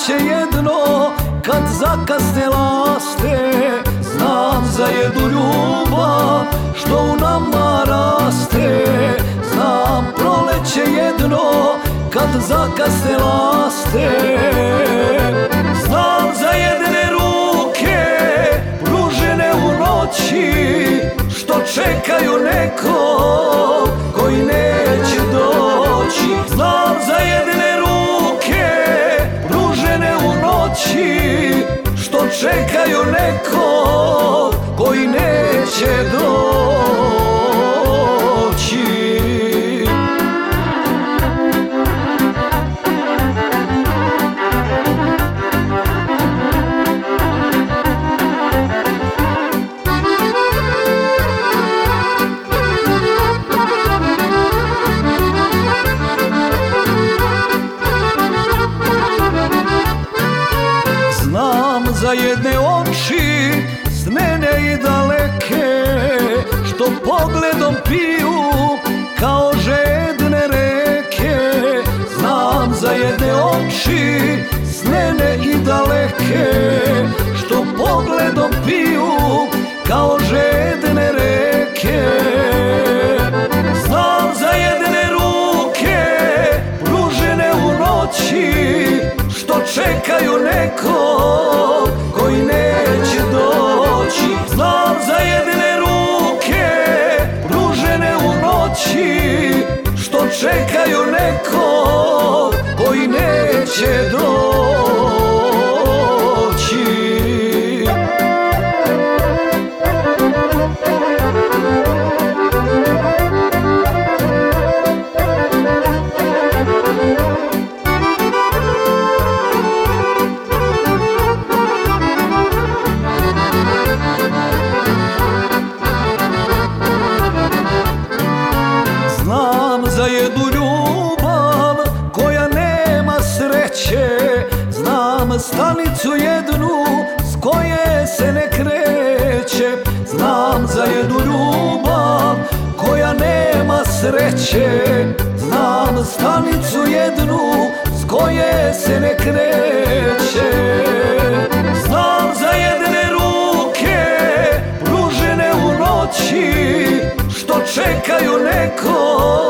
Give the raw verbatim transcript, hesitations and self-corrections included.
proleće jedno kad zakasne laste. Znam za jednu ljubav što u nama raste. Znam proleće jedno kad zakasne laste. Znam za jedne ruke pružene u noći što čekaju nekog koji neće doći. Znam za jedne ruke pružene u noći što čekaju nekog koji neće doći. Za jedne oči snene i daleke što pogledom piju kao žedne reke. Znam za jedne oči snene i daleke što pogledom piju kao žedne reke. Znam za jedne ruke pružene u noći što čekaju nekog koji neće doći. Znam za jedne ruke pružene u noći što čekaju nekog koji neće doći. Za jednu ljubav koja nema sreće. Znam stanicu jednu s koje se ne kreće. Znam za jednu ljubav koja nema sreće. Znam stanicu jednu s koje se ne kreće. Znam za jedne ruke pružene u noći što čekaju nekog